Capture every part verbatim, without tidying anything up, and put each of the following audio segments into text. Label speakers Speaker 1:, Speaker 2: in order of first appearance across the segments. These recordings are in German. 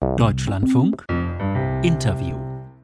Speaker 1: Deutschlandfunk Interview.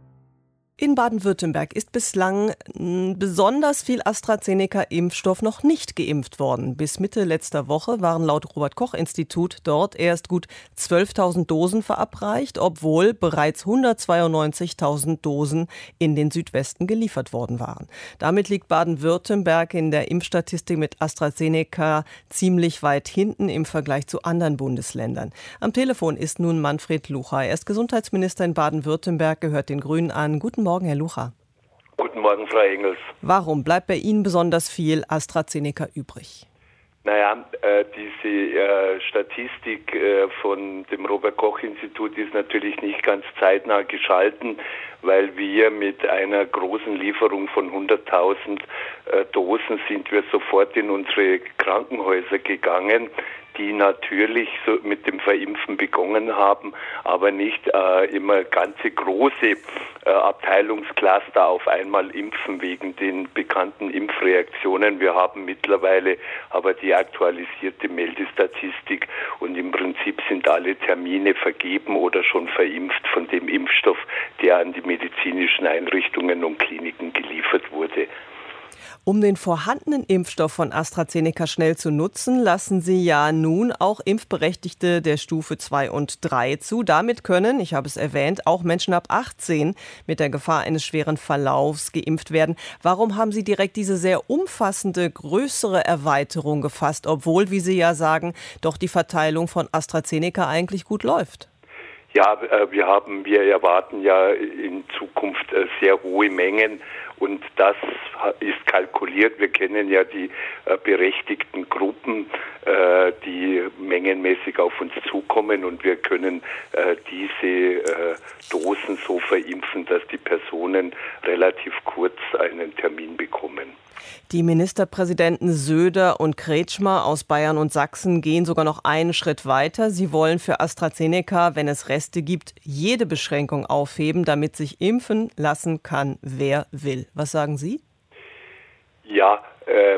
Speaker 2: In Baden-Württemberg ist bislang besonders viel AstraZeneca-Impfstoff noch nicht geimpft worden. Bis Mitte letzter Woche waren laut Robert-Koch-Institut dort erst gut zwölftausend Dosen verabreicht, obwohl bereits hundertzweiundneunzigtausend Dosen in den Südwesten geliefert worden waren. Damit liegt Baden-Württemberg in der Impfstatistik mit AstraZeneca ziemlich weit hinten im Vergleich zu anderen Bundesländern. Am Telefon ist nun Manfred Lucha. Er ist Gesundheitsminister in Baden-Württemberg, gehört den Grünen an. Guten Morgen. Guten Morgen, Herr Lucha.
Speaker 3: Guten Morgen, Frau Engels.
Speaker 2: Warum bleibt bei Ihnen besonders viel AstraZeneca übrig?
Speaker 3: Naja, äh, diese äh, Statistik äh, von dem Robert-Koch-Institut ist natürlich nicht ganz zeitnah geschalten, weil wir mit einer großen Lieferung von hunderttausend äh, Dosen sind wir sofort in unsere Krankenhäuser gegangen, die natürlich so mit dem Verimpfen begonnen haben, aber nicht äh, immer ganze große äh, Abteilungscluster auf einmal impfen wegen den bekannten Impfreaktionen. Wir haben mittlerweile aber die aktualisierte Meldestatistik und im Prinzip sind alle Termine vergeben oder schon verimpft von dem Impfstoff, der an die medizinischen Einrichtungen und Kliniken geliefert wurde.
Speaker 2: Um den vorhandenen Impfstoff von AstraZeneca schnell zu nutzen, lassen Sie ja nun auch Impfberechtigte der Stufe zwei und drei zu. Damit können, ich habe es erwähnt, auch Menschen ab achtzehn mit der Gefahr eines schweren Verlaufs geimpft werden. Warum haben Sie direkt diese sehr umfassende, größere Erweiterung gefasst, obwohl, wie Sie ja sagen, doch die Verteilung von AstraZeneca eigentlich gut läuft?
Speaker 3: Ja, wir haben, wir erwarten ja in Zukunft sehr hohe Mengen und das ist kalkuliert. Wir kennen ja die berechtigten Gruppen, die mengenmäßig auf uns zukommen und wir können diese Dosen so verimpfen, dass die Personen relativ kurz einen Termin bekommen.
Speaker 2: Die Ministerpräsidenten Söder und Kretschmer aus Bayern und Sachsen gehen sogar noch einen Schritt weiter. Sie wollen für AstraZeneca, wenn es Reste gibt, jede Beschränkung aufheben, damit sich impfen lassen kann, wer will. Was sagen Sie?
Speaker 3: Ja, äh,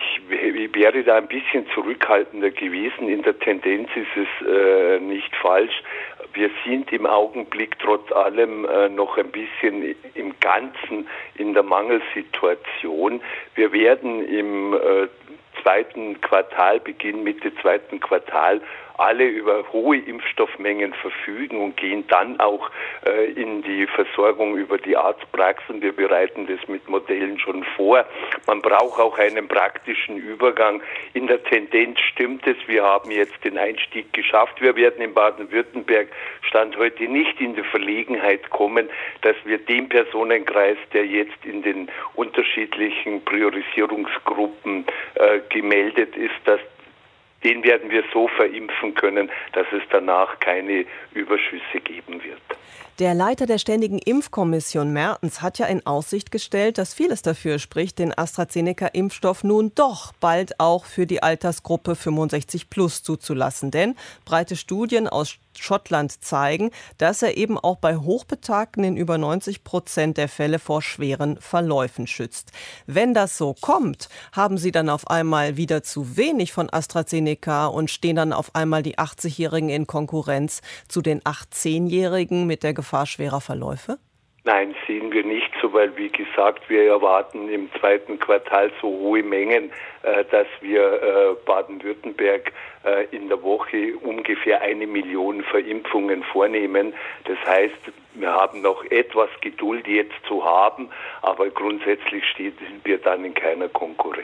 Speaker 3: ich wäre da ein bisschen zurückhaltender gewesen. In der Tendenz ist es äh, nicht falsch. Wir sind im Augenblick trotz allem äh, noch ein bisschen im Ganzen in der Mangelsituation. Wir werden im äh, zweiten Quartal, Beginn Mitte zweiten Quartal, alle über hohe Impfstoffmengen verfügen und gehen dann auch äh, in die Versorgung über die Arztpraxen. Wir bereiten das mit Modellen schon vor. Man braucht auch einen praktischen Übergang. In der Tendenz stimmt es. Wir haben jetzt den Einstieg geschafft. Wir werden in Baden-Württemberg Stand heute nicht in die Verlegenheit kommen, dass wir den Personenkreis, der jetzt in den unterschiedlichen Priorisierungsgruppen äh, gemeldet ist, dass den werden wir so verimpfen können, dass es danach keine Überschüsse geben wird.
Speaker 2: Der Leiter der Ständigen Impfkommission Mertens hat ja in Aussicht gestellt, dass vieles dafür spricht, den AstraZeneca-Impfstoff nun doch bald auch für die Altersgruppe fünfundsechzig plus zuzulassen. Denn breite Studien aus Schottland zeigen, dass er eben auch bei Hochbetagten in über neunzig Prozent der Fälle vor schweren Verläufen schützt. Wenn das so kommt, haben Sie dann auf einmal wieder zu wenig von AstraZeneca und stehen dann auf einmal die achtzigjährigen in Konkurrenz zu den achtzehnjährigen mit der Gefahr schwerer Verläufe?
Speaker 3: Nein, sehen wir nicht so, weil wie gesagt, wir erwarten im zweiten Quartal so hohe Mengen, äh, dass wir äh, Baden-Württemberg äh, in der Woche ungefähr eine Million Verimpfungen vornehmen. Das heißt, wir haben noch etwas Geduld jetzt zu haben, aber grundsätzlich stehen wir dann in keiner Konkurrenz.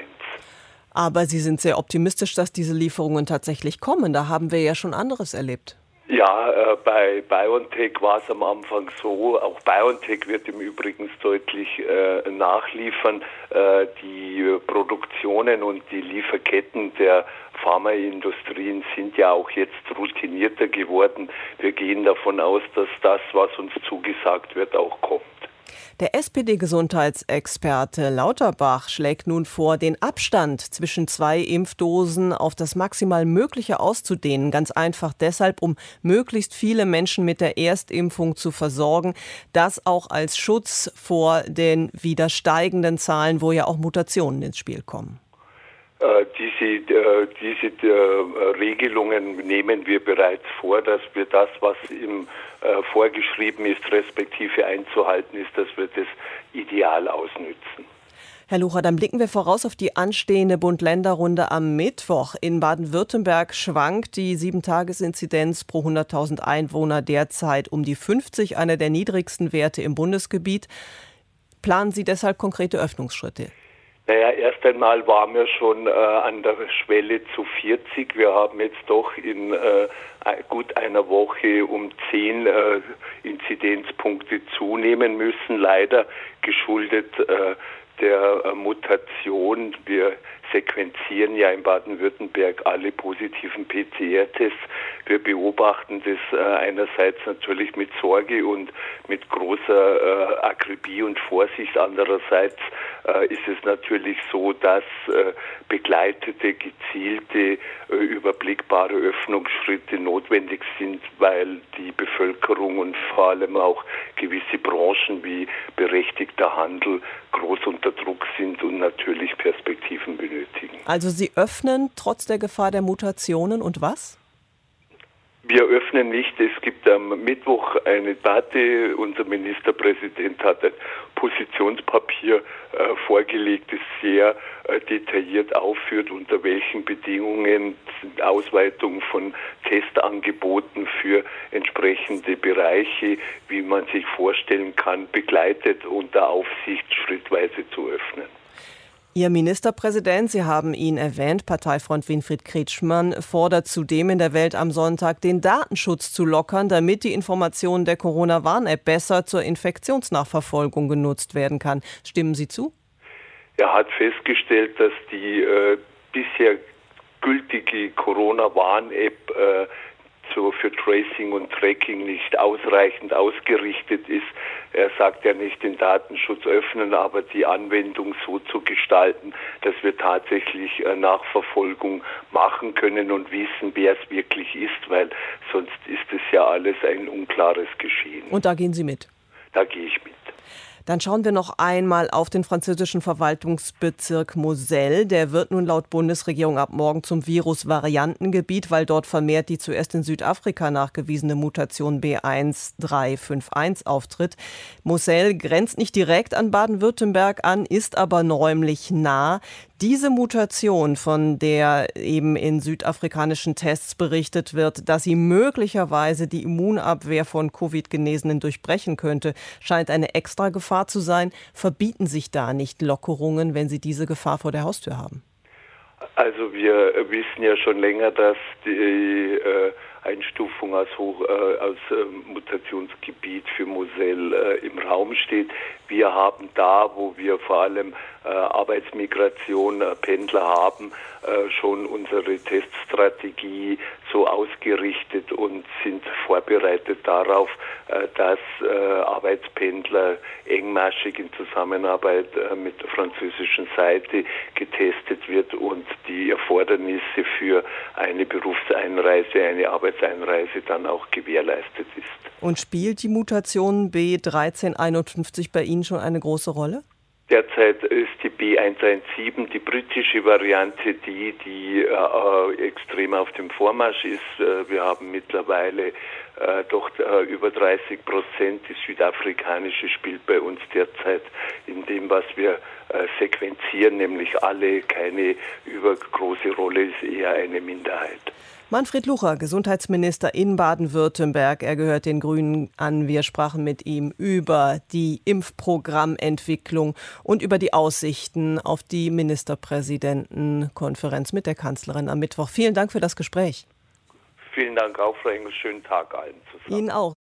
Speaker 2: Aber Sie sind sehr optimistisch, dass diese Lieferungen tatsächlich kommen. Da haben wir ja schon anderes erlebt.
Speaker 3: Ja, äh, bei BioNTech war es am Anfang so, auch BioNTech wird im Übrigen deutlich äh, nachliefern. Äh, die Produktionen und die Lieferketten der Pharmaindustrien sind ja auch jetzt routinierter geworden. Wir gehen davon aus, dass das, was uns zugesagt wird, auch kommt.
Speaker 2: Der S P D-Gesundheitsexperte Lauterbach schlägt nun vor, den Abstand zwischen zwei Impfdosen auf das maximal Mögliche auszudehnen. Ganz einfach deshalb, um möglichst viele Menschen mit der Erstimpfung zu versorgen. Das auch als Schutz vor den wieder steigenden Zahlen, wo ja auch Mutationen ins Spiel kommen.
Speaker 3: Äh, Diese, diese Regelungen nehmen wir bereits vor, dass wir das, was im vorgeschrieben ist, respektive einzuhalten ist, dass wir das ideal ausnützen.
Speaker 2: Herr Lucha, dann blicken wir voraus auf die anstehende Bund-Länder-Runde am Mittwoch. In Baden-Württemberg schwankt die sieben-Tages-Inzidenz pro hunderttausend Einwohner derzeit um die fünfzig, einer der niedrigsten Werte im Bundesgebiet. Planen Sie deshalb konkrete Öffnungsschritte?
Speaker 3: Naja, erst einmal waren wir schon äh, an der Schwelle zu vierzig. Wir haben jetzt doch in äh, gut einer Woche um zehn äh, Inzidenzpunkte zunehmen müssen, leider geschuldet äh, der äh, Mutation. Wir sequenzieren ja in Baden-Württemberg alle positiven P C R-Tests. Wir beobachten das äh, einerseits natürlich mit Sorge und mit großer äh, Akribie und Vorsicht. Andererseits äh, ist es natürlich so, dass äh, begleitete, gezielte, äh, überblickbare Öffnungsschritte notwendig sind, weil die Bevölkerung und vor allem auch gewisse Branchen wie berechtigter Handel groß unter Druck sind und natürlich Perspektiven benötigen.
Speaker 2: Also Sie öffnen trotz der Gefahr der Mutationen und was?
Speaker 3: Wir öffnen nicht. Es gibt am Mittwoch eine Debatte. Unser Ministerpräsident hat ein Positionspapier äh, vorgelegt, das sehr äh, detailliert aufführt, unter welchen Bedingungen Ausweitung von Testangeboten für entsprechende Bereiche, wie man sich vorstellen kann, begleitet unter Aufsicht schrittweise zu öffnen.
Speaker 2: Ihr Ministerpräsident, Sie haben ihn erwähnt, Parteifreund Winfried Kretschmann, fordert zudem in der Welt am Sonntag, den Datenschutz zu lockern, damit die Informationen der Corona-Warn-App besser zur Infektionsnachverfolgung genutzt werden kann. Stimmen Sie zu?
Speaker 3: Er hat festgestellt, dass die äh, bisher gültige Corona-Warn-App äh, so für Tracing und Tracking nicht ausreichend ausgerichtet ist. Er sagt ja nicht den Datenschutz öffnen, aber die Anwendung so zu gestalten, dass wir tatsächlich Nachverfolgung machen können und wissen, wer es wirklich ist, weil sonst ist es ja alles ein unklares Geschehen.
Speaker 2: Und da gehen Sie mit?
Speaker 3: Da gehe ich mit.
Speaker 2: Dann schauen wir noch einmal auf den französischen Verwaltungsbezirk Moselle. Der wird nun laut Bundesregierung ab morgen zum Virusvariantengebiet, weil dort vermehrt die zuerst in Südafrika nachgewiesene Mutation B eins drei fünf eins auftritt. Moselle grenzt nicht direkt an Baden-Württemberg an, ist aber räumlich nah. Diese Mutation, von der eben in südafrikanischen Tests berichtet wird, dass sie möglicherweise die Immunabwehr von Covid-Genesenen durchbrechen könnte, scheint eine extra Gefahr zu sein. Verbieten sich da nicht Lockerungen, wenn Sie diese Gefahr vor der Haustür haben?
Speaker 3: Also wir wissen ja schon länger, dass die äh, Einstufung als, Hoch, äh, als äh, Mutationsgebiet für Moselle äh, im Raum steht. Wir haben da, wo wir vor allem äh, Arbeitsmigration, äh, Pendler haben, äh, schon unsere Teststrategie so ausgerichtet und sind vorbereitet darauf, äh, dass äh, Arbeitspendler engmaschig in Zusammenarbeit äh, mit der französischen Seite getestet wird und die Erfordernisse für eine Berufseinreise, eine Arbeitseinreise dann auch gewährleistet ist.
Speaker 2: Und spielt die Mutation B dreizehn einundfünfzig bei Ihnen schon eine große Rolle?
Speaker 3: Derzeit ist die B eins eins sieben, die britische Variante, die, die äh, extrem auf dem Vormarsch ist. Äh, wir haben mittlerweile äh, doch äh, über dreißig Prozent. Die südafrikanische spielt bei uns derzeit in dem, was wir äh, sequenzieren, nämlich alle, keine übergroße Rolle, ist eher eine Minderheit.
Speaker 2: Manfred Lucha, Gesundheitsminister in Baden-Württemberg. Er gehört den Grünen an. Wir sprachen mit ihm über die Impfprogrammentwicklung und über die Aussichten auf die Ministerpräsidentenkonferenz mit der Kanzlerin am Mittwoch. Vielen Dank für das Gespräch.
Speaker 3: Vielen Dank auch, Frau Engel. Schönen Tag allen zusammen.
Speaker 2: Ihnen auch.